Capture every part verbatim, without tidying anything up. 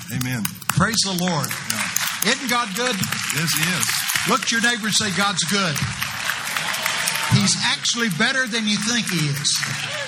Amen. Praise the Lord. Yeah. Isn't God good? Yes, He is. Look at your neighbor and say, God's good. He's actually better than you think He is.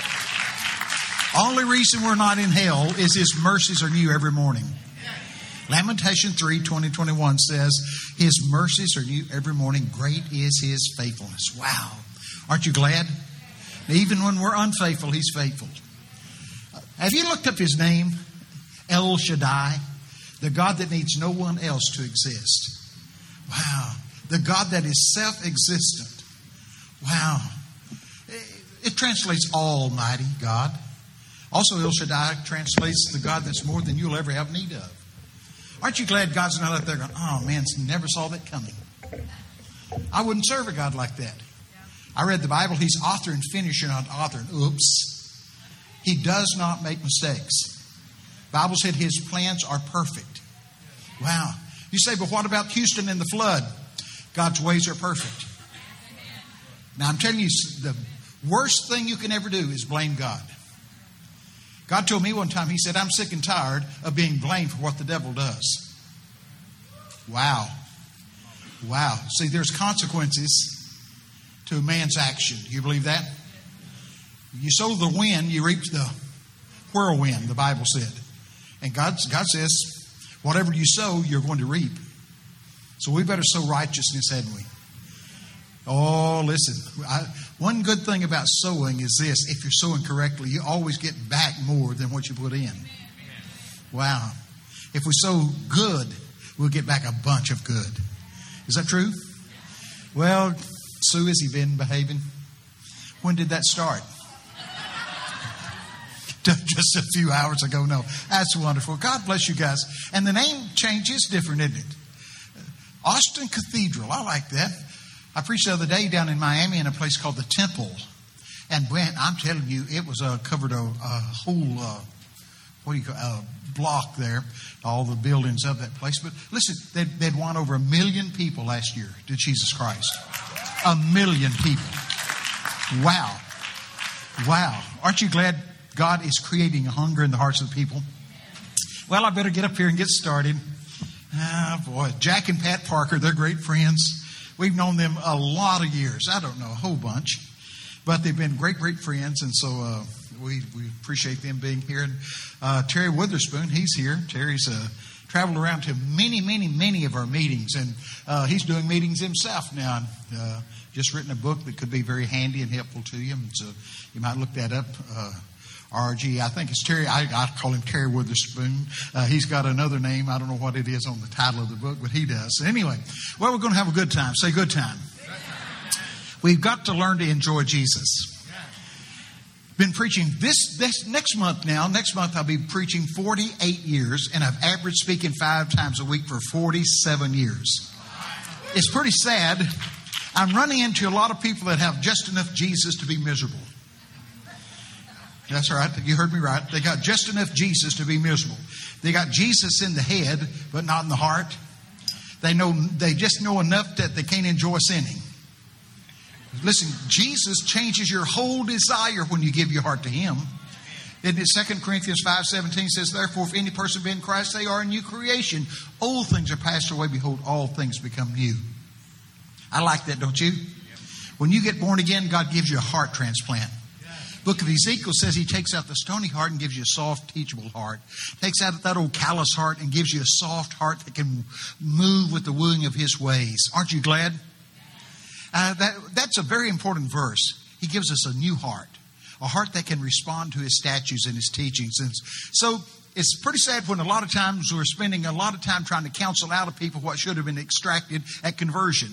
Only reason we're not in hell is His mercies are new every morning. Lamentation three, twenty, twenty-one says, His mercies are new every morning. Great is His faithfulness. Wow. Aren't you glad? Even when we're unfaithful, He's faithful. Have you looked up His name? El Shaddai. The God that needs no one else to exist. Wow. The God that is self-existent. Wow. It translates Almighty God. Also, El Shaddai translates the God that's more than you'll ever have need of. Aren't you glad God's not out there going, oh man, never saw that coming. I wouldn't serve a God like that. I read the Bible. He's author and finisher, not author. Oops. He does not make mistakes. The Bible said His plans are perfect. Wow. You say, but what about Houston and the flood? God's ways are perfect. Now, I'm telling you, the worst thing you can ever do is blame God. God told me one time, He said, I'm sick and tired of being blamed for what the devil does. Wow. Wow. See, there's consequences to a man's action. Do you believe that? You sow the wind, you reap the whirlwind, the Bible said. And God, God says, whatever you sow, you're going to reap. So we better sow righteousness, hadn't we? Oh, listen. I, one good thing about sowing is this. If you're sowing correctly, you always get back more than what you put in. Wow. If we sow good, we'll get back a bunch of good. Is that true? Well, Sue, has he been behaving? When did that start? Just a few hours ago. No, that's wonderful. God bless you guys. And the name change is different, isn't it? Austin Cathedral. I like that. I preached the other day down in Miami in a place called the Temple. And when, I'm telling you, it was uh, covered a, a whole, uh, what do you call uh, block there, all the buildings of that place. But listen, they'd, they'd won over a million people last year to Jesus Christ. A million people. Wow. Wow. Aren't you glad God is creating a hunger in the hearts of the people? Well, I better get up here and get started. Ah, boy. Jack and Pat Parker, they're great friends. We've known them a lot of years. I don't know, a whole bunch. But they've been great, great friends. And so uh, we, we appreciate them being here. And uh, Terry Witherspoon, he's here. Terry's uh, traveled around to many, many, many of our meetings. And uh, he's doing meetings himself now. And, uh, just written a book that could be very handy and helpful to you. And so you might look that up. Uh, R G, I think it's Terry. I, I call him Terry Witherspoon. Uh, he's got another name. I don't know what it is on the title of the book, but he does. So anyway, well, we're going to have a good time. Say good time. Good time. We've got to learn to enjoy Jesus. Been preaching this, this next month now. Next month I'll be preaching forty-eight years, and I've averaged speaking five times a week for forty-seven years. It's pretty sad. I'm running into a lot of people that have just enough Jesus to be miserable. That's right. You heard me right. They got just enough Jesus to be miserable. They got Jesus in the head, but not in the heart. They know. They just know enough that they can't enjoy sinning. Listen, Jesus changes your whole desire when you give your heart to Him. Isn't it? Second Corinthians five seventeen says, therefore, if any person be in Christ, they are a new creation. Old things are passed away. Behold, all things become new. I like that, don't you? When you get born again, God gives you a heart transplant. Book of Ezekiel says He takes out the stony heart and gives you a soft, teachable heart. Takes out that old callous heart and gives you a soft heart that can move with the wooing of His ways. Aren't you glad? Uh, that, that's a very important verse. He gives us a new heart. A heart that can respond to His statutes and His teachings. And so it's pretty sad when a lot of times we're spending a lot of time trying to counsel out of people what should have been extracted at conversion.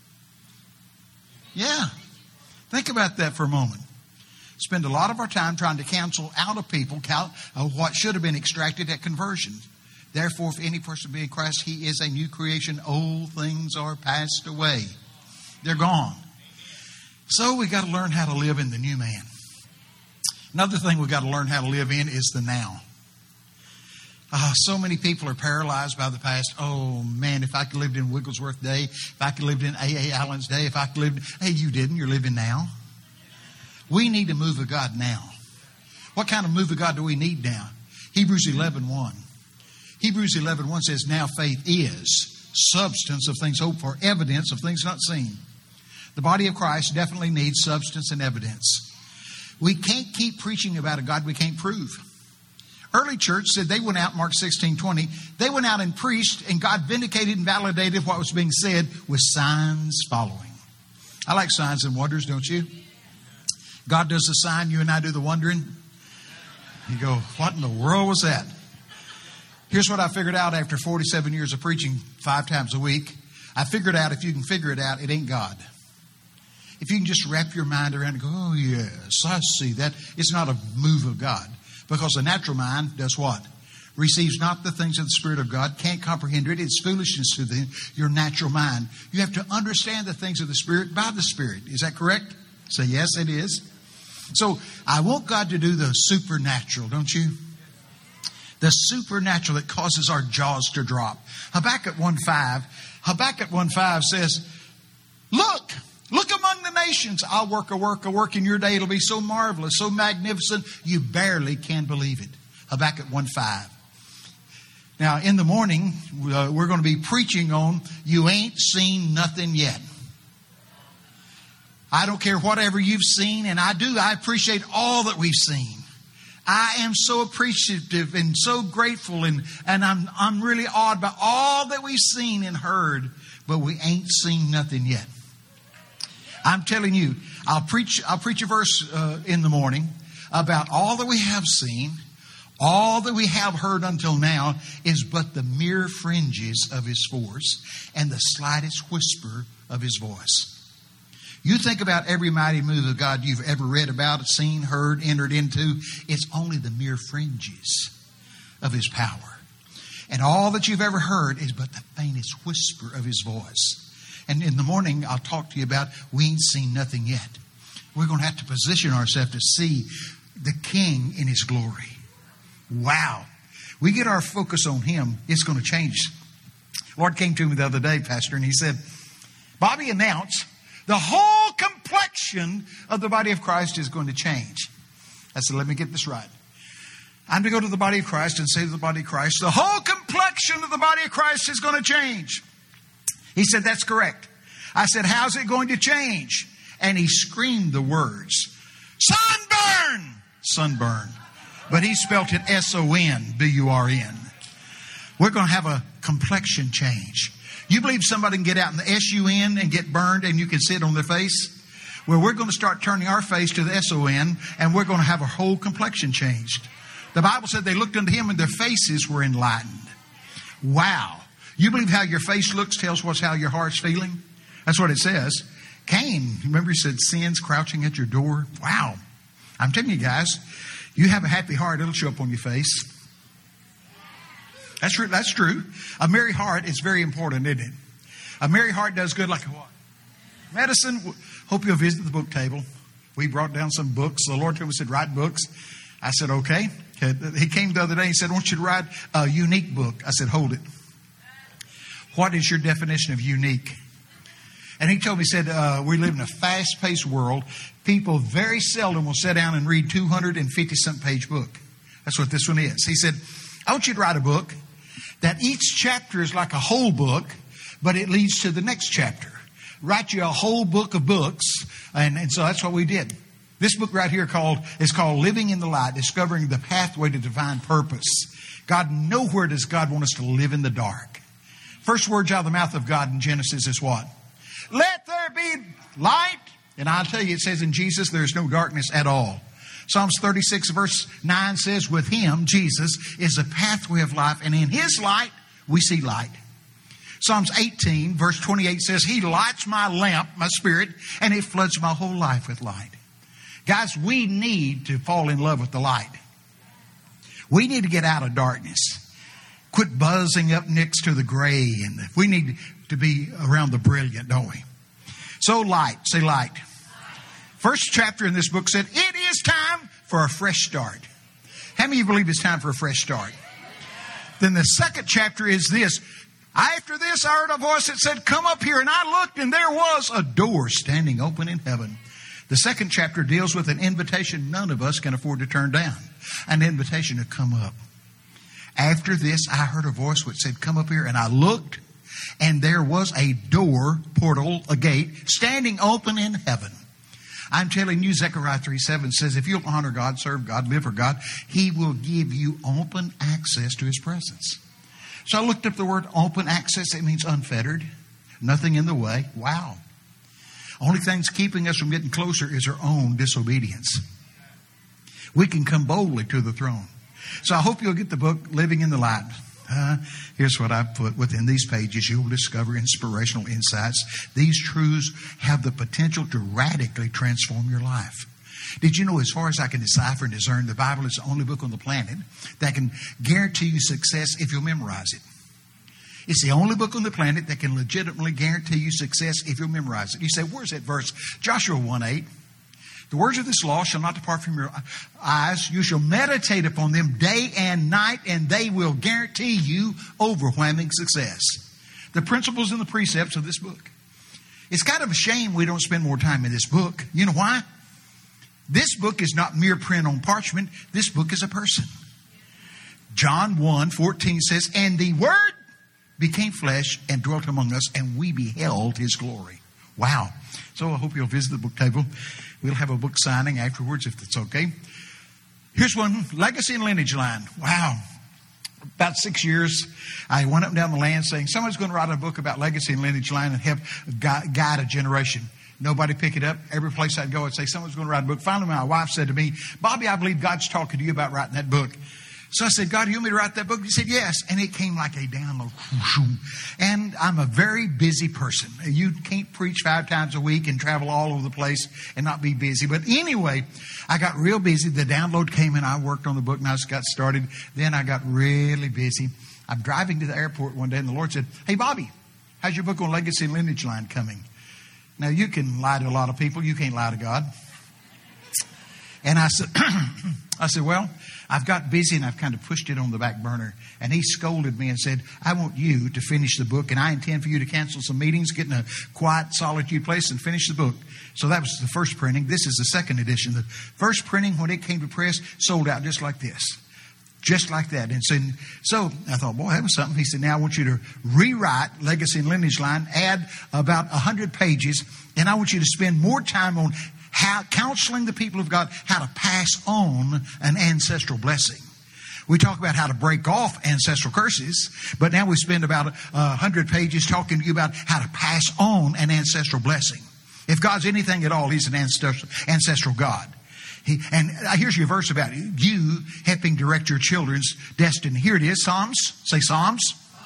Yeah. Think about that for a moment. Spend a lot of our time trying to counsel out of people count, uh, what should have been extracted at conversion. Therefore, if any person be in Christ, he is a new creation. Old things are passed away. They're gone. So we got to learn how to live in the new man. Another thing we got to learn how to live in is the now. Uh, so many people are paralyzed by the past. Oh, man, if I could have lived in Wigglesworth Day, if I could have lived in A A Allen's day, if I could live... Hey, you didn't. You're living now. We need a move of God now. What kind of move of God do we need now? Hebrews eleven one. Hebrews eleven one says, now faith is substance of things hoped for, evidence of things not seen. The body of Christ definitely needs substance and evidence. We can't keep preaching about a God we can't prove. Early church said they went out, Mark sixteen twenty, they went out and preached, and God vindicated and validated what was being said with signs following. I like signs and wonders, don't you? God does the sign, you and I do the wondering. You go, what in the world was that? Here's what I figured out after forty-seven years of preaching five times a week. I figured out, if you can figure it out, it ain't God. If you can just wrap your mind around and go, oh yes, I see that. It's not a move of God. Because the natural mind does what? Receives not the things of the Spirit of God, can't comprehend it. It's foolishness to the, your natural mind. You have to understand the things of the Spirit by the Spirit. Is that correct? Say yes, it is. So I want God to do the supernatural, don't you? The supernatural that causes our jaws to drop. Habakkuk one five. Habakkuk one five says, look, look among the nations. I'll work a work, a work in your day. It'll be so marvelous, so magnificent, you barely can believe it. Habakkuk one five. Now, in the morning, uh, we're going to be preaching on you ain't seen nothing yet. I don't care whatever you've seen, and I do. I appreciate all that we've seen. I am so appreciative and so grateful, and, and I'm, I'm really awed by all that we've seen and heard, but we ain't seen nothing yet. I'm telling you, I'll preach, I'll preach a verse uh, in the morning about all that we have seen, all that we have heard until now is but the mere fringes of His force and the slightest whisper of His voice. You think about every mighty move of God you've ever read about, seen, heard, entered into. It's only the mere fringes of His power. And all that you've ever heard is but the faintest whisper of His voice. And in the morning, I'll talk to you about we ain't seen nothing yet. We're going to have to position ourselves to see the King in His glory. Wow. We get our focus on Him, it's going to change. Lord came to me the other day, Pastor, and He said, Bobby, announce the whole complexion of the body of Christ is going to change. I said, let me get this right. I'm to go to the body of Christ and say to the body of Christ, the whole complexion of the body of Christ is going to change. He said, that's correct. I said, how's it going to change? And he screamed the words, sunburn, sunburn. But he spelt it S O N B U R N. We're going to have a complexion change. You believe somebody can get out in the S U N and get burned and you can see it on their face? Well, we're going to start turning our face to the S O N and we're going to have a whole complexion changed. The Bible said they looked unto Him and their faces were enlightened. Wow. You believe how your face looks tells what's how your heart's feeling? That's what it says. Cain, remember he said, sin's crouching at your door? Wow. I'm telling you guys, you have a happy heart, it'll show up on your face. That's true. That's true. A merry heart is very important, isn't it? A merry heart does good like a what? Medicine. Hope you'll visit the book table. We brought down some books. The Lord told me, said, write books. I said, okay. He came the other day and said, I want you to write a unique book. I said, hold it. What is your definition of unique? And he told me, he said, uh, we live in a fast-paced world. People very seldom will sit down and read two hundred fifty-something page book. That's what this one is. He said, I want you to write a book that each chapter is like a whole book, but it leads to the next chapter. Write you a whole book of books. And, and so that's what we did. This book right here called is called Living in the Light, Discovering the Pathway to Divine Purpose. God, nowhere does God want us to live in the dark. First words out of the mouth of God in Genesis is what? Let there be light. And I'll tell you, it says in Jesus, there's no darkness at all. Psalms thirty-six verse nine says, with Him, Jesus, is a pathway of life. And in His light, we see light. Psalms eighteen verse twenty-eight says, He lights my lamp, my spirit, and it floods my whole life with light. Guys, we need to fall in love with the light. We need to get out of darkness. Quit buzzing up next to the gray. And we need to be around the brilliant, don't we? So light, say light. First chapter in this book said, it is time for a fresh start. How many of you believe it's time for a fresh start? Then the second chapter is this. After this, I heard a voice that said, come up here. And I looked and there was a door standing open in heaven. The second chapter deals with an invitation none of us can afford to turn down. An invitation to come up. After this, I heard a voice which said, come up here. And I looked, and there was a door, portal, a gate, standing open in heaven. I'm telling you, Zechariah three seven says, if you'll honor God, serve God, live for God, He will give you open access to His presence. So I looked up the word open access. It means unfettered. Nothing in the way. Wow. Only thing's keeping us from getting closer is our own disobedience. We can come boldly to the throne. So I hope you'll get the book, Living in the Light. Uh, here's what I put within these pages. You'll discover inspirational insights. These truths have the potential to radically transform your life. Did you know, as far as I can decipher and discern, the Bible is the only book on the planet that can guarantee you success if you'll memorize it. It's the only book on the planet that can legitimately guarantee you success if you'll memorize it. You say, where's that verse? Joshua one eight. The words of this law shall not depart from your eyes. You shall meditate upon them day and night, and they will guarantee you overwhelming success. The principles and the precepts of this book. It's kind of a shame we don't spend more time in this book. You know why? This book is not mere print on parchment. This book is a person. John one fourteen says, and the Word became flesh and dwelt among us, and we beheld His glory. Wow. So I hope you'll visit the book table. We'll have a book signing afterwards if that's okay. Here's one, Legacy and Lineage Line. Wow. About six years, I went up and down the land saying, someone's going to write a book about legacy and lineage line and help guide a generation. Nobody pick it up. Every place I'd go, I'd say, someone's going to write a book. Finally, my wife said to me, Bobby, I believe God's talking to you about writing that book. So I said, God, do you want me to write that book? He said, yes. And it came like a download. And I'm a very busy person. You can't preach five times a week and travel all over the place and not be busy. But anyway, I got real busy. The download came and I worked on the book and I just got started. Then I got really busy. I'm driving to the airport one day and the Lord said, hey, Bobby, how's your book on legacy and lineage line coming? Now, you can lie to a lot of people. You can't lie to God. And I said, I said, well, I've got busy and I've kind of pushed it on the back burner. And he scolded me and said, I want you to finish the book, and I intend for you to cancel some meetings, get in a quiet, solitude place and finish the book. So that was the first printing. This is the second edition. The first printing, when it came to press, sold out just like this. Just like that. And so, so I thought, boy, that was something. He said, now I want you to rewrite Legacy and Lineage Line, add about one hundred pages, and I want you to spend more time on how counseling the people of God how to pass on an ancestral blessing. We talk about how to break off ancestral curses, but now we spend about a hundred pages talking to you about how to pass on an ancestral blessing. If God's anything at all, He's an ancestral, ancestral God. He, and here's your verse about it. You helping direct your children's destiny. Here it is, Psalms. Say Psalms.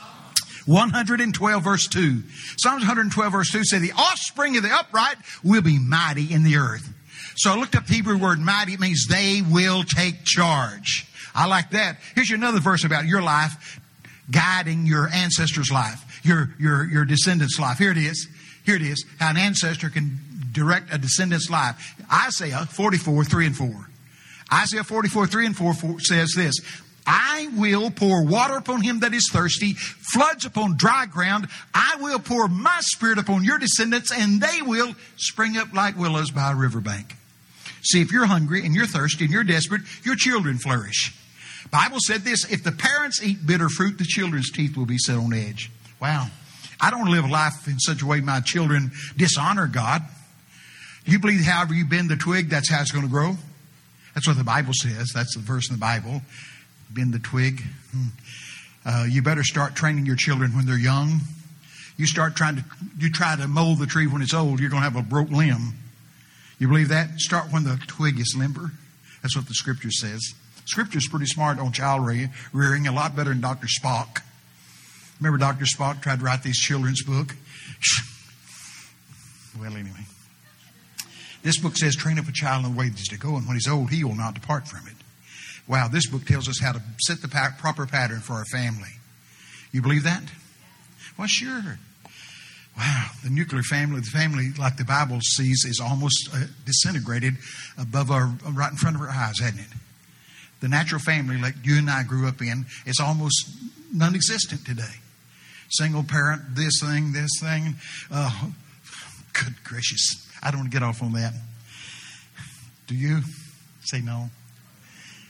one twelve verse two. Psalms one twelve verse two say, the offspring of the upright will be mighty in the earth. So I looked up the Hebrew word mighty. It means they will take charge. I like that. Here's another verse about your life guiding your ancestors' life, your, your, your descendants' life. Here it is. Here it is. How an ancestor can direct a descendant's life. Isaiah forty-four, three and four. Isaiah forty-four, three and four says this. I will pour water upon him that is thirsty, floods upon dry ground. I will pour my spirit upon your descendants, and they will spring up like willows by a riverbank. See, if you're hungry and you're thirsty and you're desperate, your children flourish. Bible said this, if the parents eat bitter fruit, the children's teeth will be set on edge. Wow. I don't live a life in such a way my children dishonor God. You believe however you bend the twig, that's how it's going to grow? That's what the Bible says. That's the verse in the Bible. Bend the twig. Uh, you better start training your children when they're young. You start trying to, you try to mold the tree when it's old, you're going to have a broke limb. You believe that? Start when the twig is limber. That's what the Scripture says. Scripture's pretty smart on child rearing, a lot better than Doctor Spock. Remember Doctor Spock tried to write this children's book? Well, anyway. This book says, train up a child in the way that he's to go, and when he's old, he will not depart from it. Wow, this book tells us how to set the proper pattern for our family. You believe that? Well, sure. Wow, the nuclear family, the family like the Bible sees, is almost uh, disintegrated above our, right in front of our eyes, hasn't it? The natural family like you and I grew up in is almost non-existent today. Single parent, this thing, this thing. Uh, good gracious. I don't want to get off on that. Do you? Say no.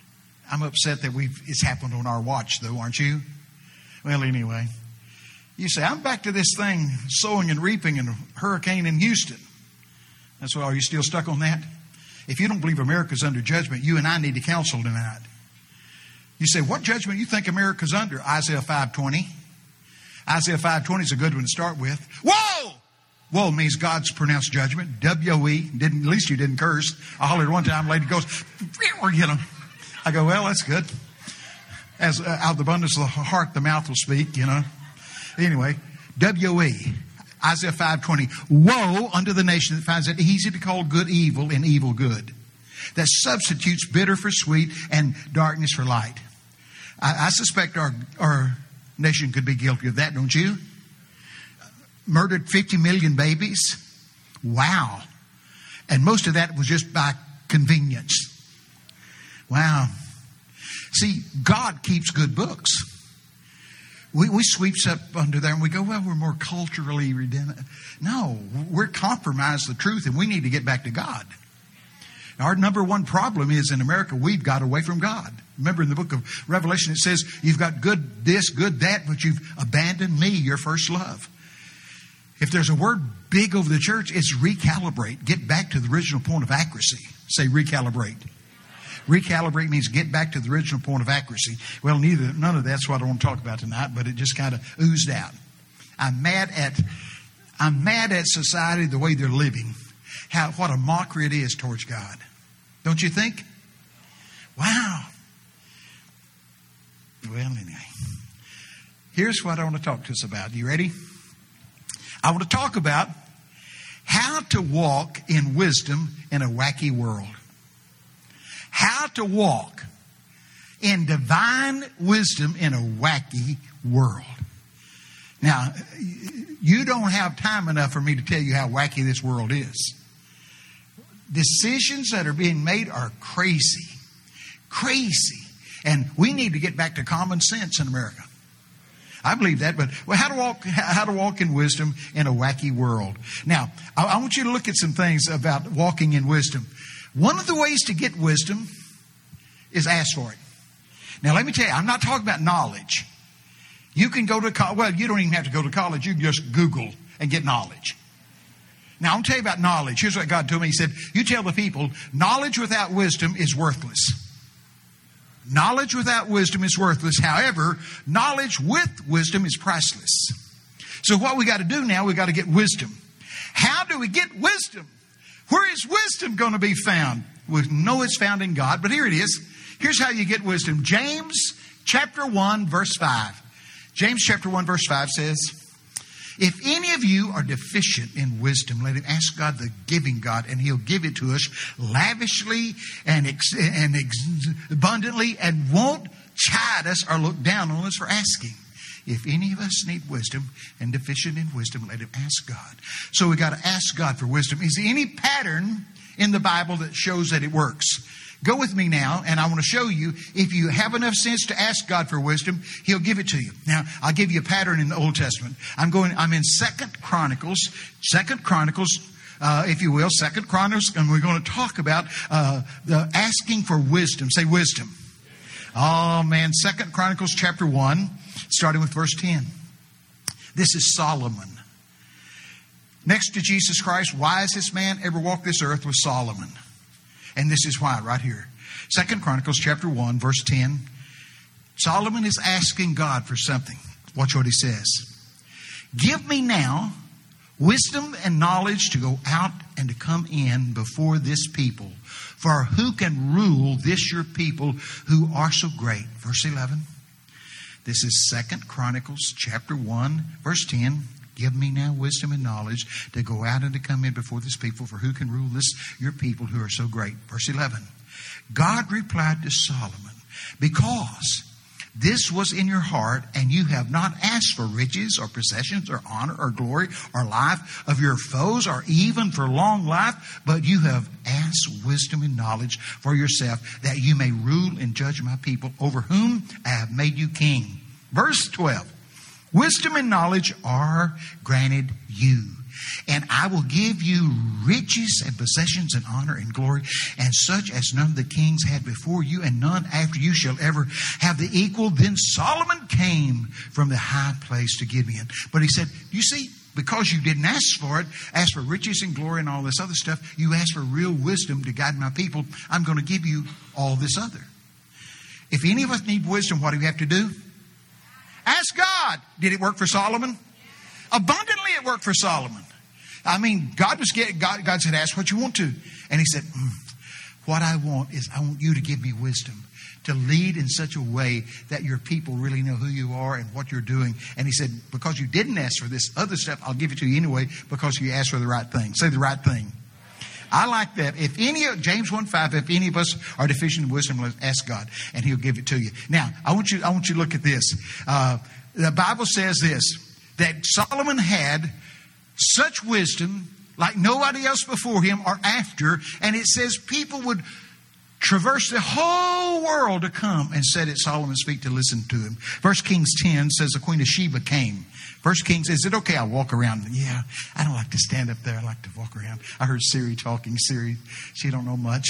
I'm upset that we've it's happened on our watch, though, aren't you? Well, anyway. You say, I'm back to this thing, sowing and reaping and a hurricane in Houston. That's why, are you still stuck on that? If you don't believe America's under judgment, you and I need to counsel tonight. You say, what judgment you think America's under? Isaiah five twenty. Isaiah five twenty is a good one to start with. Whoa! Whoa means God's pronounced judgment. W O E. Didn't, at least you didn't curse. I hollered one time, a lady goes, you know. I go, well, that's good. As uh, out of the abundance of the heart, the mouth will speak, you know. Anyway, W O E. Isaiah five twenty. Woe unto the nation that finds it easy to call good evil and evil good, that substitutes bitter for sweet and darkness for light. I, I suspect our, our nation could be guilty of that, don't you? Murdered fifty million babies. Wow. And most of that was just by convenience. Wow. See, God keeps good books. We, we sweeps up under there and we go, well, we're more culturally redemptive. No, we're compromised the truth and we need to get back to God. Our number one problem is in America, we've got away from God. Remember in the book of Revelation, it says, you've got good this, good that, but you've abandoned me, your first love. If there's a word big over the church, it's recalibrate. Get back to the original point of accuracy. Say recalibrate. Recalibrate means get back to the original point of accuracy. Well, neither none of that's what I want to talk about tonight, but it just kind of oozed out. I'm mad at I'm mad at society, the way they're living. How what a mockery it is towards God. Don't you think? Wow. Well, anyway. Here's what I want to talk to us about. You ready? I want to talk about how to walk in wisdom in a wacky world. How to walk in divine wisdom in a wacky world. Now, you don't have time enough for me to tell you how wacky this world is. Decisions that are being made are crazy. Crazy. And we need to get back to common sense in America. I believe that, but well, how to walk, how to walk in wisdom in a wacky world. Now, I, I want you to look at some things about walking in wisdom. One of the ways to get wisdom is ask for it. Now, let me tell you, I'm not talking about knowledge. You can go to college. Well, you don't even have to go to college. You can just Google and get knowledge. Now, I'm going to tell you about knowledge. Here's what God told me. He said, you tell the people, knowledge without wisdom is worthless. Knowledge without wisdom is worthless. However, knowledge with wisdom is priceless. So what we got to do now, we got to get wisdom. How do we get wisdom? Where is wisdom going to be found? We know it's found in God, but here it is. Here's how you get wisdom. James chapter one, verse five. James chapter one, verse five says, if any of you are deficient in wisdom, let him ask God, the giving God, and he'll give it to us lavishly and, ex- and ex- abundantly, and won't chide us or look down on us for asking. If any of us need wisdom and deficient in wisdom, let him ask God. So we got to ask God for wisdom. Is there any pattern in the Bible that shows that it works? Go with me now, and I want to show you, if you have enough sense to ask God for wisdom, he'll give it to you. Now, I'll give you a pattern in the Old Testament. I'm going, I'm in Second Chronicles, Second Chronicles, uh, if you will, Second Chronicles, and we're going to talk about uh, the asking for wisdom. Say wisdom. Oh, man, Second Chronicles chapter one, starting with verse ten. This is Solomon. Next to Jesus Christ, wisest man ever walked this earth was Solomon. And this is why, right here. Second Chronicles chapter one, verse ten. Solomon is asking God for something. Watch what he says. Give me now wisdom and knowledge to go out and to come in before this people. For who can rule this your people who are so great? Verse eleven. This is Second Chronicles chapter one, verse ten. Give me now wisdom and knowledge to go out and to come in before this people, for who can rule this your people who are so great? Verse eleven. God replied to Solomon, because this was in your heart, and you have not asked for riches or possessions or honor or glory or life of your foes or even for long life, but you have asked wisdom and knowledge for yourself, that you may rule and judge my people over whom I have made you king. Verse twelve. Wisdom and knowledge are granted you and I will give you riches and possessions and honor and glory, and such as none of the kings had before you, and none after you shall ever have the equal. Then Solomon came from the high place to Gibeon. But he said, you see, because you didn't ask for it, ask for riches and glory and all this other stuff, you asked for real wisdom to guide my people, I'm going to give you all this other. If any of us need wisdom, what do we have to do? Ask God. Did it work for Solomon? Abundantly it worked for Solomon. I mean, God was getting, God, God said, ask what you want to. And he said, mm, what I want is I want you to give me wisdom to lead in such a way that your people really know who you are and what you're doing. And he said, because you didn't ask for this other stuff, I'll give it to you anyway because you asked for the right thing. Say the right thing. I like that. If any of, James one five, if any of us are deficient in wisdom, let's ask God and he'll give it to you. Now, I want you, I want you to look at this. Uh, the Bible says this, that Solomon had such wisdom like nobody else before him or after. And it says people would traverse the whole world to come and sit at Solomon's feet to listen to him. First Kings ten says the Queen of Sheba came. First Kings, is it okay I walk around? Yeah, I don't like to stand up there. I like to walk around. I heard Siri talking. Siri, she don't know much.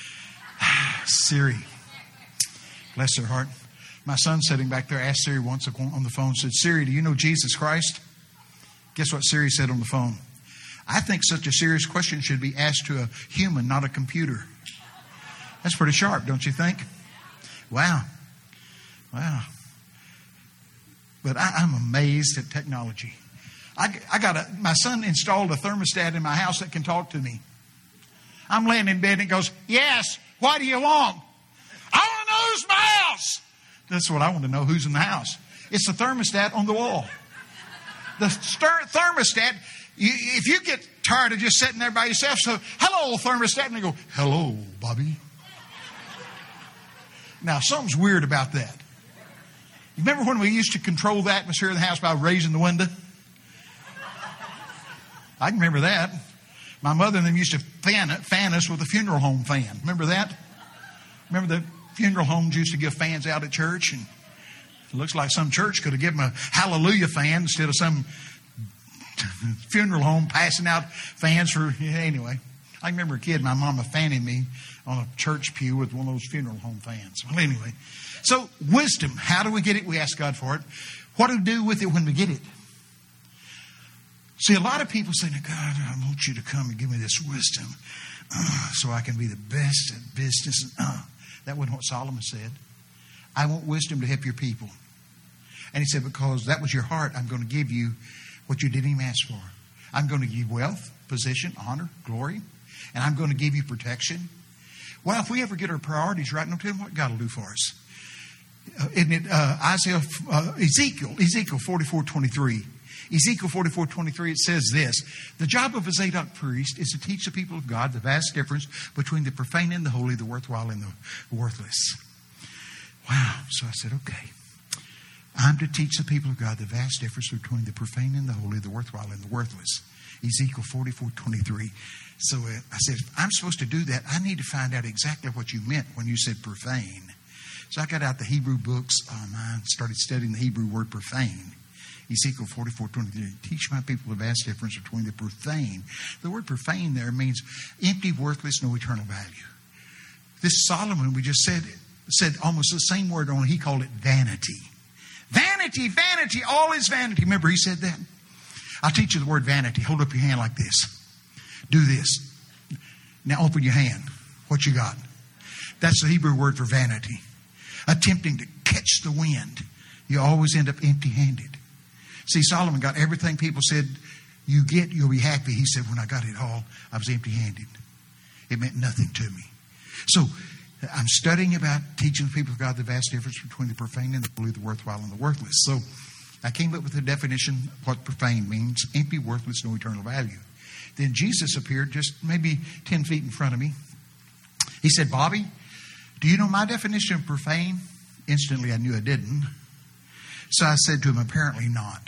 Siri, bless her heart. My son sitting back there asked Siri once on the phone, said, Siri, do you know Jesus Christ? Guess what Siri said on the phone? I think such a serious question should be asked to a human, not a computer. That's pretty sharp, don't you think? Wow. Wow. But I, I'm amazed at technology. I, I got a, my son installed a thermostat in my house that can talk to me. I'm laying in bed and it goes, yes, what do you want? I want to know who's in my house. That's what I want to know, who's in the house. It's the thermostat on the wall. The stir- thermostat, you, if you get tired of just sitting there by yourself, so, hello, thermostat, and they go, hello, Bobby. Now, something's weird about that. You remember when we used to control the atmosphere of the house by raising the window? I can remember that. My mother and them used to fan, fan us with a funeral home fan. Remember that? Remember the funeral homes used to give fans out at church? And it looks like some church could have given them a hallelujah fan instead of some funeral home passing out fans for... Yeah, anyway, I remember a kid, my mama fanning me on a church pew with one of those funeral home fans. Well, anyway. So, wisdom. How do we get it? We ask God for it. What do we do with it when we get it? See, a lot of people say, God, I want you to come and give me this wisdom uh, so I can be the best at business. And, uh, that wasn't what Solomon said. I want wisdom to help your people. And he said, because that was your heart, I'm going to give you what you didn't even ask for. I'm going to give you wealth, position, honor, glory. And I'm going to give you protection. Well, if we ever get our priorities right, no tell them what God will do for us. Uh, isn't it uh, Isaiah, uh, Ezekiel, Ezekiel forty-four twenty-three. Ezekiel forty-four twenty-three, it says this. The job of a Zadok priest is to teach the people of God the vast difference between the profane and the holy, the worthwhile and the worthless. Wow. So I said, okay. I'm to teach the people of God the vast difference between the profane and the holy, the worthwhile and the worthless. Ezekiel forty-four twenty-three. So uh, I said, if I'm supposed to do that, I need to find out exactly what you meant when you said profane. So I got out the Hebrew books online, um, started studying the Hebrew word profane. Ezekiel forty-four twenty-three. Teach my people the vast difference between the profane. The word profane there means empty, worthless, no eternal value. This Solomon, we just said, said almost the same word, only he called it vanity. Vanity, vanity, all is vanity. Remember he said that? I'll teach you the word vanity. Hold up your hand like this. Do this. Now open your hand. What you got? That's the Hebrew word for vanity. Attempting to catch the wind. You always end up empty-handed. See, Solomon got everything people said you get, you'll be happy. He said, when I got it all, I was empty-handed. It meant nothing to me. So I'm studying about teaching the people of God the vast difference between the profane and the holy, the worthwhile and the worthless. So I came up with a definition of what profane means. Empty, worthless, no eternal value. Then Jesus appeared just maybe ten feet in front of me. He said, Bobby, do you know my definition of profane? Instantly I knew I didn't. So I said to him, apparently not.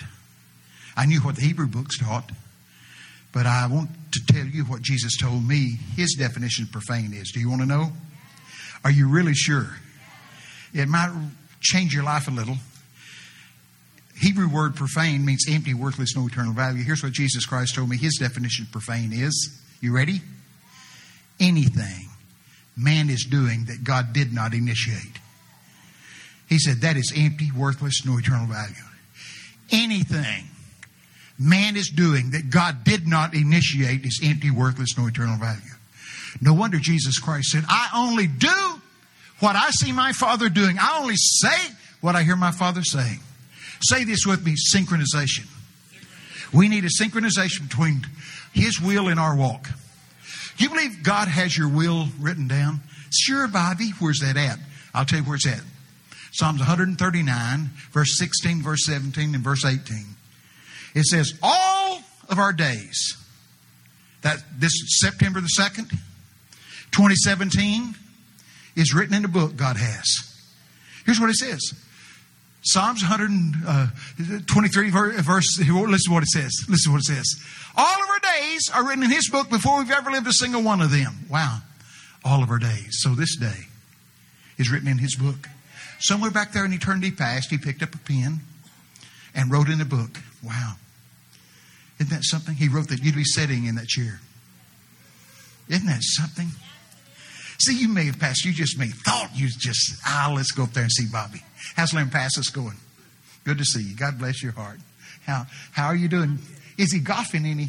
I knew what the Hebrew books taught, but I want to tell you what Jesus told me his definition of profane is. Do you want to know? Are you really sure? It might change your life a little. Hebrew word profane means empty, worthless, no eternal value. Here's what Jesus Christ told me his definition of profane is. You ready? Anything man is doing that God did not initiate. He said that is empty, worthless, no eternal value. Anything man is doing that God did not initiate is empty, worthless, no eternal value. No wonder Jesus Christ said, I only do what I see my Father doing. I only say what I hear my Father saying. Say this with me, synchronization. We need a synchronization between His will and our walk. You believe God has your will written down? Sure, Bobby. Where's that at? I'll tell you where it's at. Psalms one thirty-nine, verse sixteen, verse seventeen, and verse eighteen. It says, all of our days, that this September the second, twenty seventeen, is written in the book God has. Here's what it says. Psalms one twenty-three, verse, listen to what it says. Listen to what it says. All of our days are written in His book before we've ever lived a single one of them. Wow. All of our days. So this day is written in His book. Somewhere back there in eternity past, He picked up a pen and wrote in the book. Wow. Isn't that something? He wrote that you'd be sitting in that chair. Isn't that something? See, you may have passed. You just may have thought you just, ah, let's go up there and see Bobby. How's Lamb Passus going? Good to see you. God bless your heart. How how are you doing? Is he golfing any?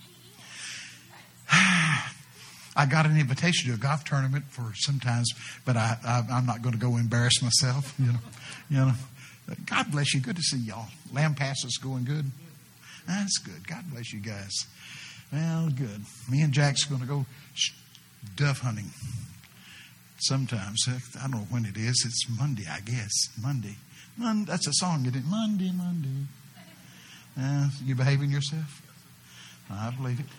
I got an invitation to a golf tournament for sometimes, but I, I I'm not going to go embarrass myself. You know, you know. God bless you. Good to see y'all. Lamb Passus going good. That's good. God bless you guys. Well, good. Me and Jack's going to go dove hunting. Sometimes. I don't know when it is. It's Monday, I guess. Monday. Monday. That's a song, isn't it? Monday, Monday. Uh, you behaving yourself? I believe it.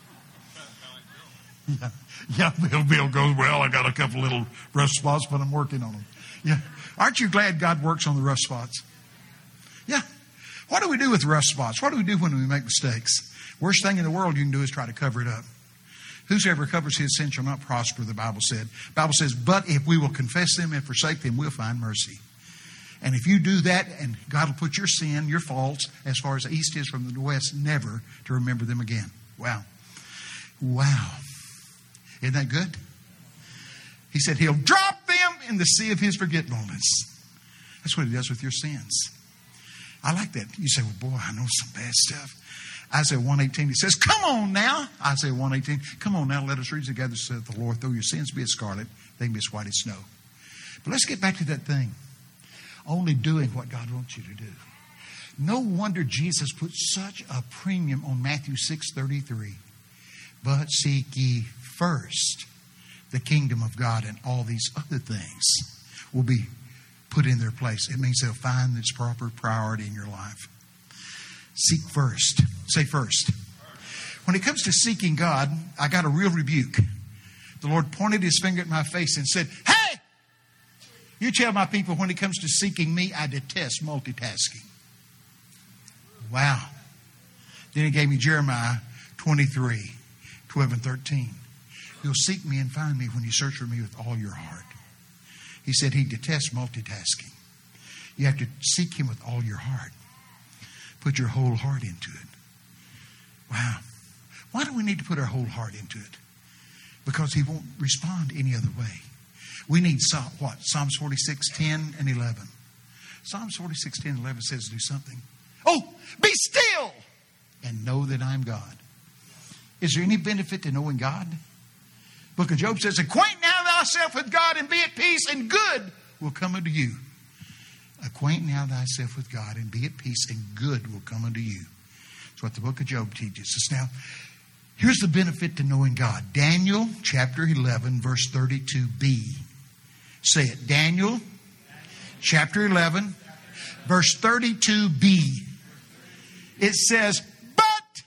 Yeah, yeah. Bill, Bill goes, well, I got a couple little rough spots, but I'm working on them. Yeah. Aren't you glad God works on the rough spots? Yeah. What do we do with rough spots? What do we do when we make mistakes? Worst thing in the world you can do is try to cover it up. Whosoever covers his sin shall not prosper, the Bible said. The Bible says, but if we will confess them and forsake them, we'll find mercy. And if you do that, and God will put your sin, your faults, as far as the east is from the west, never to remember them again. Wow. Wow. Isn't that good? He said he'll drop them in the sea of his forgetfulness. That's what he does with your sins. I like that. You say, well, boy, I know some bad stuff. Isaiah one eighteen, he says, come on now. Isaiah one eighteen, come on now, let us read together, saith the Lord. Though your sins be as scarlet, they be as white as snow. But let's get back to that thing. Only doing what God wants you to do. No wonder Jesus put such a premium on Matthew six thirty-three. But seek ye first the kingdom of God, and all these other things will be put in their place. It means they'll find its proper priority in your life. Seek first. Say first. When it comes to seeking God, I got a real rebuke. The Lord pointed His finger at my face and said, hey, you tell my people when it comes to seeking me, I detest multitasking. Wow. Then He gave me Jeremiah twenty-three, twelve and thirteen. You'll seek me and find me when you search for me with all your heart. He said He detests multitasking. You have to seek Him with all your heart. Put your whole heart into it. Wow. Why do we need to put our whole heart into it? Because He won't respond any other way. We need what? Psalms forty-six, ten and eleven. Psalms forty-six, ten and eleven says do something. Oh, be still and know that I'm God. Is there any benefit to knowing God? Book of Job says, acquaint now thyself with God and be at peace, and good will come unto you. Acquaint now thyself with God and be at peace, and good will come unto you. That's what the book of Job teaches us. Now, here's the benefit to knowing God. Daniel chapter eleven, verse thirty-two b. Say it. Daniel chapter eleven, verse thirty-two b. It says, but,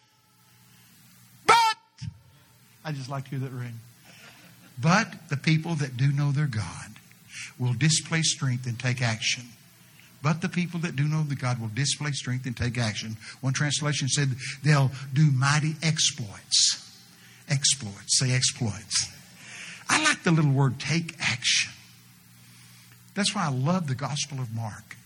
but, I just like to hear that ring. But the people that do know their God will display strength and take action. But the people that do know that God will display strength and take action. One translation said they'll do mighty exploits. Exploits. Say exploits. I like the little word take action. That's why I love the Gospel of Mark.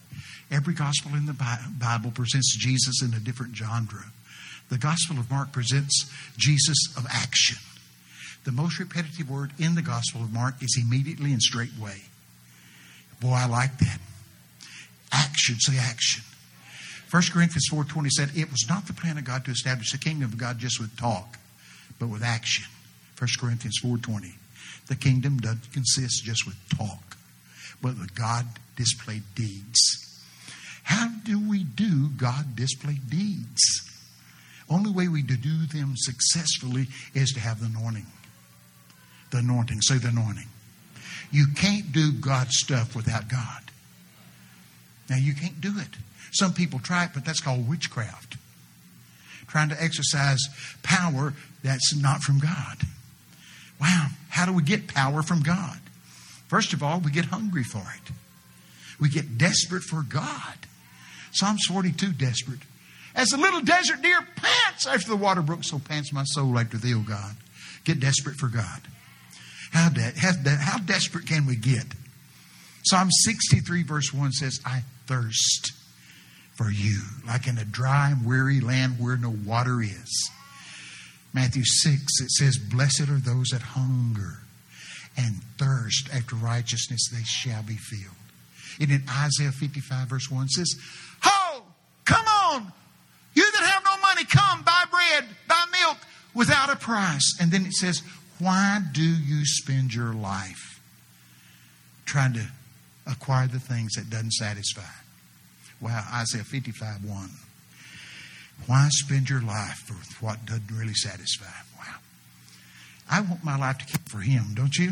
Every gospel in the Bible presents Jesus in a different genre. The Gospel of Mark presents Jesus of action. The most repetitive word in the Gospel of Mark is immediately and straightway. Boy, I like that. Action, say action. First Corinthians four twenty said, it was not the plan of God to establish the kingdom of God just with talk, but with action. First Corinthians four twenty. The kingdom doesn't consist just with talk, but with God displayed deeds. How do we do God displayed deeds? Only way we do them successfully is to have the anointing. The anointing. Say the anointing. You can't do God's stuff without God. Now, you can't do it. Some people try it, but that's called witchcraft. Trying to exercise power that's not from God. Wow. How do we get power from God? First of all, we get hungry for it. We get desperate for God. Psalms forty-two, desperate. As the little desert deer pants after the water brook, so pants my soul after thee, O God. Get desperate for God. How, de- how, de- how desperate can we get? Psalm sixty-three verse one says, I thirst for you, like in a dry and weary land where no water is. Matthew six, it says, blessed are those that hunger and thirst after righteousness, they shall be filled. And in Isaiah fifty-five verse one says, ho, come on, you that have no money, come, buy bread, buy milk without a price. And then it says, why do you spend your life trying to acquire the things that doesn't satisfy? Wow, Isaiah fifty-five one. Why spend your life for what doesn't really satisfy? Wow. I want my life to count for Him, don't you?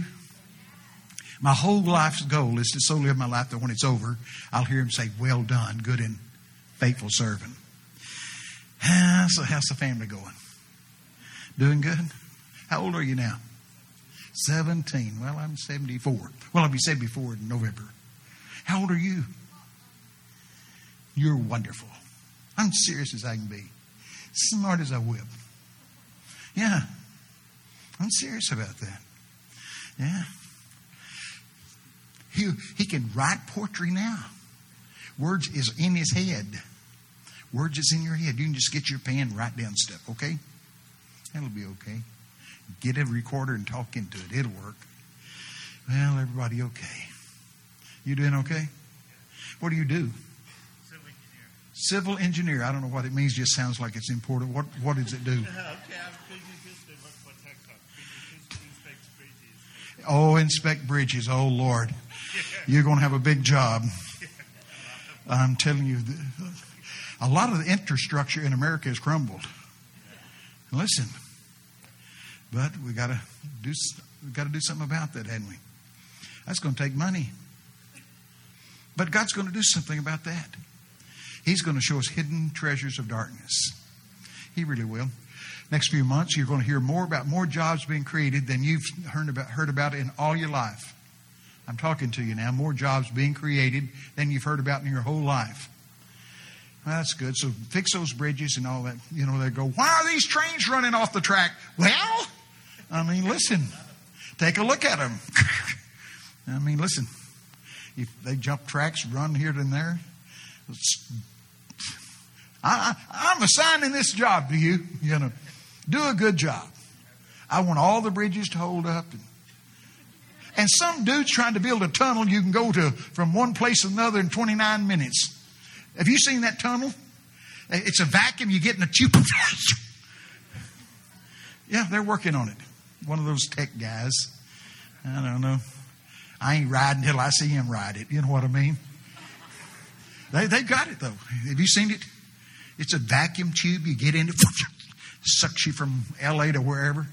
My whole life's goal is to so live my life that when it's over, I'll hear Him say, well done, good and faithful servant. So how's the family going? Doing good? How old are you now? seventeen. Well, I'm seventy-four. Well, I'll be seventy-four in November. How old are you? You're wonderful. I'm serious as I can be. Smart as a whip. Yeah. I'm serious about that. Yeah. He, he can write poetry now. Words is in his head. Words is in your head. You can just get your pen, write down stuff, okay? That'll be okay. Get a recorder and talk into it. It'll work. Well, everybody okay. You doing okay? What do you do? Civil engineer. Civil engineer. I don't know what it means. Just sounds like it's important. What What does it do? Oh, inspect bridges. Oh, Lord. You're going to have a big job. I'm telling you, a lot of the infrastructure in America has crumbled. Listen, but we got to do we got to do something about that, hadn't we? That's going to take money. But God's going to do something about that. He's going to show us hidden treasures of darkness. He really will. Next few months, you're going to hear more about more jobs being created than you've heard about, heard about in all your life. I'm talking to you now. More jobs being created than you've heard about in your whole life. Well, that's good. So fix those bridges and all that. You know, they go, why are these trains running off the track? Well, I mean, listen. Take a look at them. I mean, listen. If they jump tracks, run here and there. I, I, I'm assigning this job to you. You know, do a good job. I want all the bridges to hold up. And, and some dude's trying to build a tunnel you can go to from one place to another in twenty-nine minutes. Have you seen that tunnel? It's a vacuum. You get in a tube. Yeah, they're working on it. One of those tech guys. I don't know. I ain't riding until I see him ride it. You know what I mean? They, they've got it, though. Have you seen it? It's a vacuum tube. You get in it. Sucks you from L A to wherever.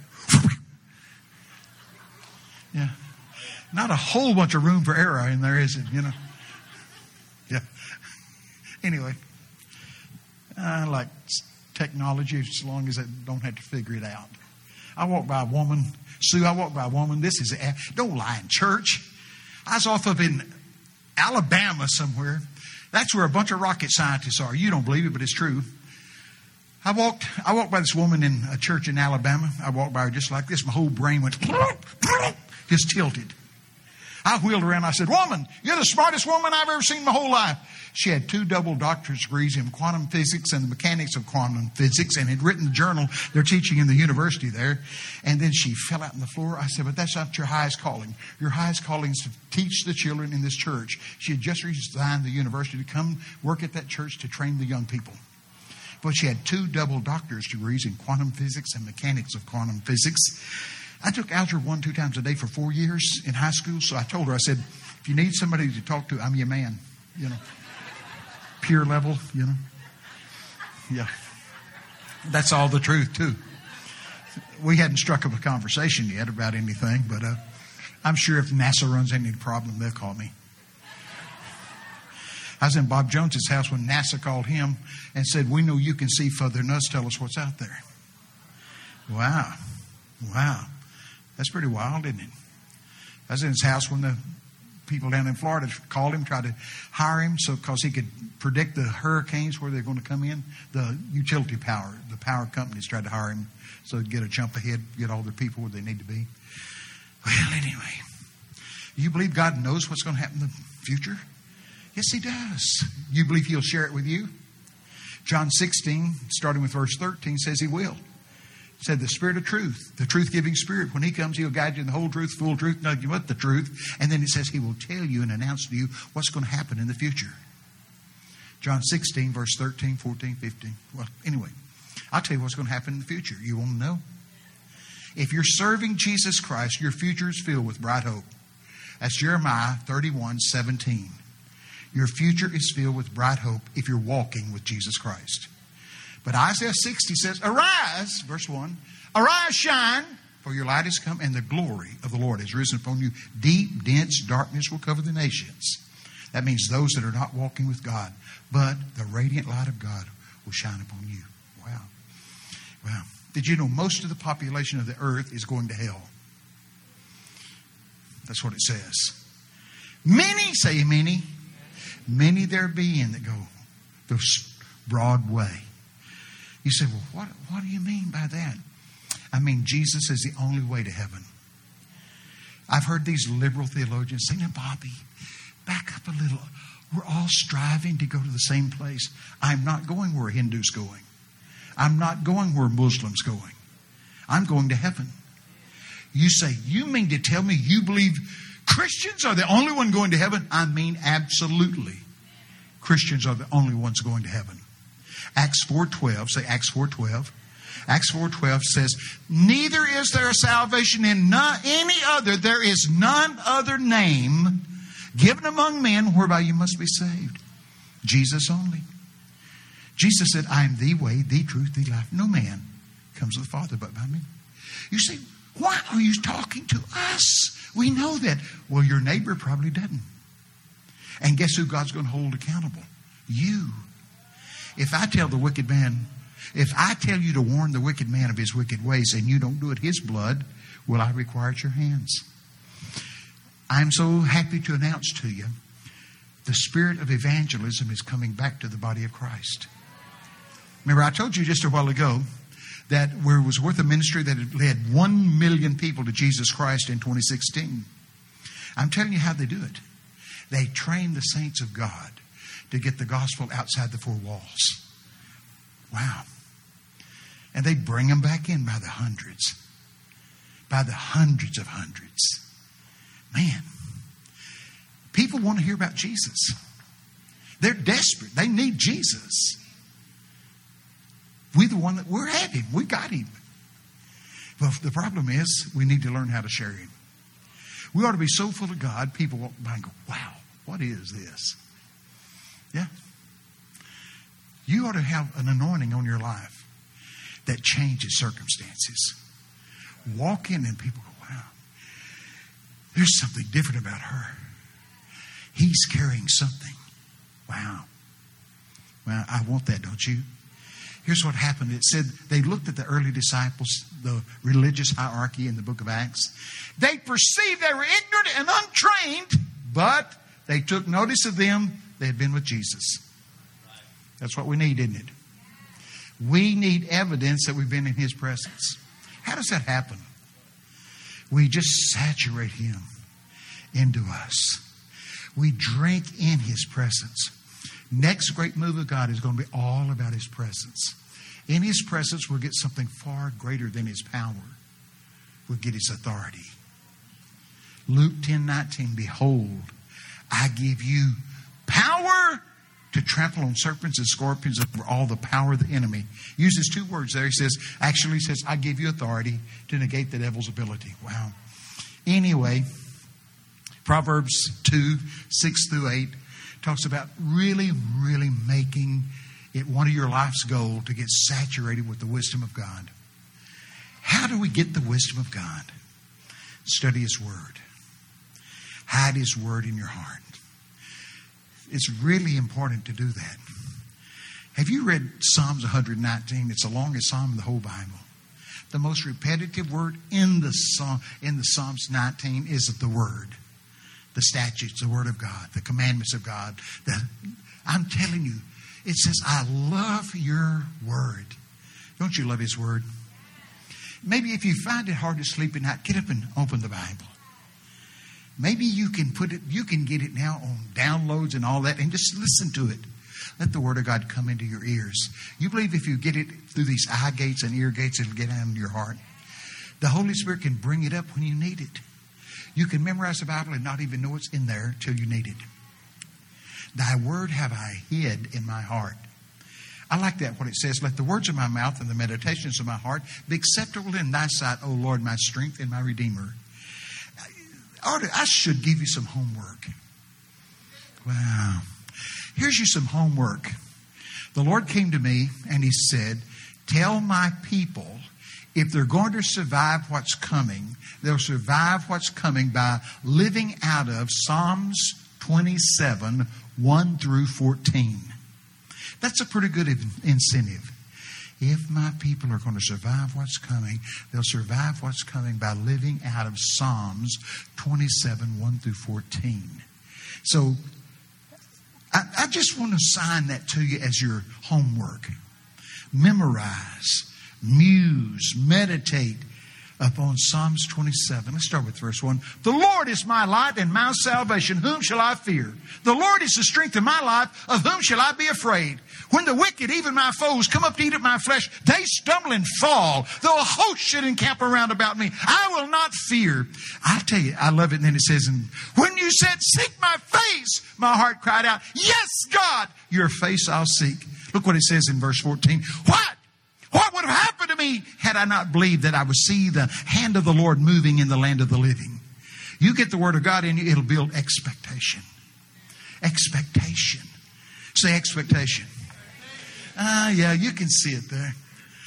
Yeah. Not a whole bunch of room for error in there, is it? You know? Yeah. Anyway. I like technology as long as I don't have to figure it out. I walked by a woman. Sue, I walked by a woman. This is, a, don't lie in church. I was off of in Alabama somewhere. That's where a bunch of rocket scientists are. You don't believe it, but it's true. I walked I walked by this woman in a church in Alabama. I walked by her just like this. My whole brain went, just tilted. I wheeled around. I said, woman, you're the smartest woman I've ever seen in my whole life. She had two double doctorate degrees in quantum physics and the mechanics of quantum physics, and had written the journal they're teaching in the university there. And then she fell out on the floor. I said, but that's not your highest calling. Your highest calling is to teach the children in this church. She had just resigned the university to come work at that church to train the young people. But she had two double doctorate degrees in quantum physics and mechanics of quantum physics. I took algebra one, two times a day for four years in high school. So I told her, I said, if you need somebody to talk to, I'm your man, you know. Pure level, you know. Yeah. That's all the truth, too. We hadn't struck up a conversation yet about anything, but uh, I'm sure if NASA runs into any problem, they'll call me. I was in Bob Jones's house when NASA called him and said, we know you can see further than us. Tell us what's out there. Wow. Wow. That's pretty wild, isn't it? I was in his house when the people down in Florida called him, tried to hire him so because he could predict the hurricanes where they're going to come in. The utility power, the power companies tried to hire him so he'd get a jump ahead, get all their people where they need to be. Well, anyway, you believe God knows what's going to happen in the future? Yes, He does. You believe He'll share it with you? John sixteen, starting with verse thirteen, says He will. Said the Spirit of truth, the truth-giving Spirit, when He comes, He'll guide you in the whole truth, full truth, nothing but the truth. And then it says He will tell you and announce to you what's going to happen in the future. John sixteen, verse thirteen, fourteen, fifteen. Well, anyway, I'll tell you what's going to happen in the future. You want to know? If you're serving Jesus Christ, your future is filled with bright hope. That's Jeremiah thirty-one, seventeen. Your future is filled with bright hope if you're walking with Jesus Christ. But Isaiah sixty says, arise, verse one, arise, shine, for your light has come, and the glory of the Lord has risen upon you. Deep, dense darkness will cover the nations. That means those that are not walking with God. But the radiant light of God will shine upon you. Wow. Wow. Did you know most of the population of the earth is going to hell? That's what it says. Many, say many, many there be in that go the broad way. You say, well, what, what do you mean by that? I mean, Jesus is the only way to heaven. I've heard these liberal theologians say, now, Bobby, back up a little. We're all striving to go to the same place. I'm not going where a Hindu's going. I'm not going where a Muslim's going. I'm going to heaven. You say, you mean to tell me you believe Christians are the only one going to heaven? I mean, absolutely. Christians are the only ones going to heaven. Acts four twelve, say Acts four twelve. Acts four twelve says, neither is there a salvation in none, any other. There is none other name given among men whereby you must be saved. Jesus only. Jesus said, I am the way, the truth, the life. No man comes to the Father but by me. You say, why are you talking to us? We know that. Well, your neighbor probably doesn't. And guess who God's going to hold accountable? You. If I tell the wicked man, if I tell you to warn the wicked man of his wicked ways and you don't do it his blood, will I require at your hands? I'm so happy to announce to you, the spirit of evangelism is coming back to the body of Christ. Remember, I told you just a while ago that there was worth a ministry that had led one million people to Jesus Christ in twenty sixteen. I'm telling you how they do it. They train the saints of God to get the gospel outside the four walls. Wow. And they bring them back in by the hundreds. By the hundreds of hundreds. Man. People want to hear about Jesus. They're desperate. They need Jesus. We're the one that we're at him. We got him. But the problem is we need to learn how to share him. We ought to be so full of God, people walk by and go, wow, what is this? Yeah. You ought to have an anointing on your life that changes circumstances. Walk in and people go, wow, there's something different about her. He's carrying something. Wow. Well, I want that, don't you? Here's what happened. It said they looked at the early disciples, the religious hierarchy in the book of Acts. They perceived they were ignorant and untrained, but they took notice of them. They had been with Jesus. That's what we need, isn't it? We need evidence that we've been in His presence. How does that happen? We just saturate Him into us. We drink in His presence. Next great move of God is going to be all about His presence. In His presence, we'll get something far greater than His power. We'll get His authority. Luke ten nineteen, behold, I give you power to trample on serpents and scorpions over all the power of the enemy. He uses two words there. He says, actually he says, I give you authority to negate the devil's ability. Wow. Anyway, Proverbs two, six through eight talks about really, really making it one of your life's goal to get saturated with the wisdom of God. How do we get the wisdom of God? Study His Word. Hide His Word in your heart. It's really important to do that. Have you read Psalms one nineteen? It's the longest psalm in the whole Bible. The most repetitive word in the psalm, in the Psalms nineteen is the Word. The statutes, the Word of God, the commandments of God. The, I'm telling you, it says, I love your Word. Don't you love His Word? Maybe if you find it hard to sleep at night, get up and open the Bible. Maybe you can put it, you can get it now on downloads and all that, and just listen to it. Let the Word of God come into your ears. You believe if you get it through these eye gates and ear gates, it'll get down into your heart. The Holy Spirit can bring it up when you need it. You can memorize the Bible and not even know it's in there till you need it. Thy word have I hid in my heart. I like that, what it says. Let the words of my mouth and the meditations of my heart be acceptable in thy sight, O Lord, my strength and my Redeemer. I should give you some homework. Wow. Here's you some homework. The Lord came to me and He said, tell my people if they're going to survive what's coming, they'll survive what's coming by living out of Psalms twenty-seven, one through fourteen. That's a pretty good incentive. If my people are going to survive what's coming, they'll survive what's coming by living out of Psalms twenty-seven, one through fourteen. So I, I just want to assign that to you as your homework. Memorize, muse, meditate upon Psalms twenty-seven. Let's start with verse one. The Lord is my light and my salvation. Whom shall I fear? The Lord is the strength of my life. Of whom shall I be afraid? When the wicked, even my foes, come up to eat at my flesh, they stumble and fall. Though a host should encamp around about me, I will not fear. I tell you, I love it. And then it says, and when you said, seek my face, my heart cried out, yes, God, your face I'll seek. Look what it says in verse fourteen. What? What would have happened to me had I not believed that I would see the hand of the Lord moving in the land of the living? You get the Word of God in you, it'll build expectation. Expectation. Say expectation. Ah, yeah, you can see it there.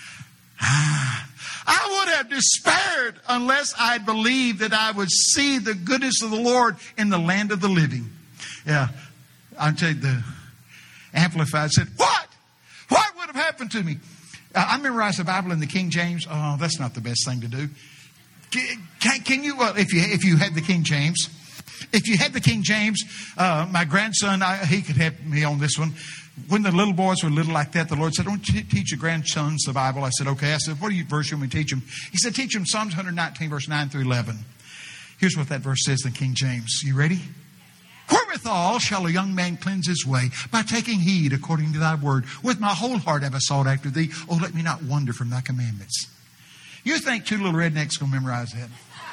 Ah, I would have despaired unless I believed that I would see the goodness of the Lord in the land of the living. Yeah, I'll tell you, the Amplified said, what? What would have happened to me? I memorized the Bible in the King James. Oh, that's not the best thing to do. Can, can you, well, if you if you had the King James, if you had the King James, uh, my grandson, I, he could help me on this one. When the little boys were little like that, the Lord said, don't t- teach your grandsons the Bible. I said, okay. I said, what do you verse you want me to teach them? He said, teach them Psalms one nineteen, verse nine through eleven. Here's what that verse says in King James. You ready? Wherewithal shall a young man cleanse his way? By taking heed according to thy word. With my whole heart have I sought after thee. Oh, let me not wander from thy commandments. You think two little rednecks going to memorize that?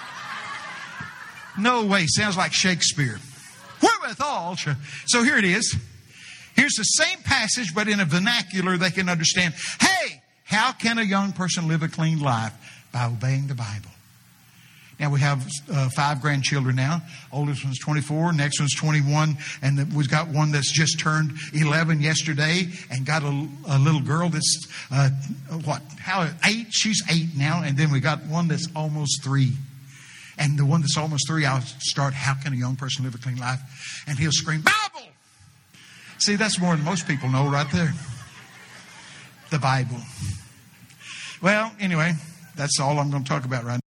No way. Sounds like Shakespeare. Wherewithal shall... So here it is. Here's the same passage, but in a vernacular they can understand. Hey, how can a young person live a clean life? By obeying the Bible. Now, we have uh, five grandchildren now. Oldest one's twenty-four. Next one's twenty-one. And the, we've got one that's just turned eleven yesterday. And got a, a little girl that's, uh, what, how, eight? She's eight now. And then we got one that's almost three. And the one that's almost three, I'll start, how can a young person live a clean life? And he'll scream, Bible! See, that's more than most people know right there. The Bible. Well, anyway, that's all I'm going to talk about right now.